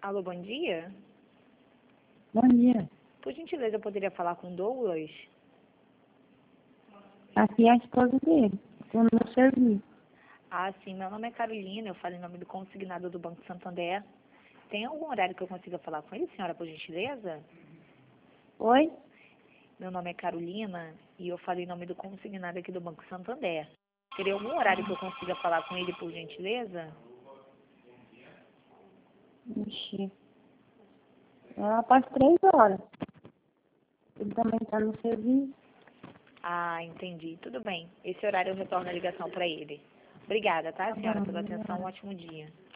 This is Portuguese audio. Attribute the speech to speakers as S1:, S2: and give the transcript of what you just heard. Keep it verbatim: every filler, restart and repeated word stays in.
S1: Alô, bom dia.
S2: Bom dia.
S1: Por gentileza, eu poderia falar com o Douglas?
S2: Aqui é a esposa dele. Estou no serviço.
S1: Ah, sim, meu nome é Carolina, eu falo em nome do consignado do Banco Santander. Tem algum horário que eu consiga falar com ele, senhora, por gentileza?
S2: Oi?
S1: Meu nome é Carolina e eu falo em nome do consignado aqui do Banco Santander. Teria algum horário que eu consiga falar com ele, por gentileza?
S2: Ixi. Ela faz três horas. Ele também está no serviço.
S1: Ah, entendi. Tudo bem. Esse horário eu retorno a ligação para ele. Obrigada, tá,
S2: Tá
S1: senhora,
S2: bom,
S1: pela atenção. Um
S2: obrigada.
S1: ótimo dia.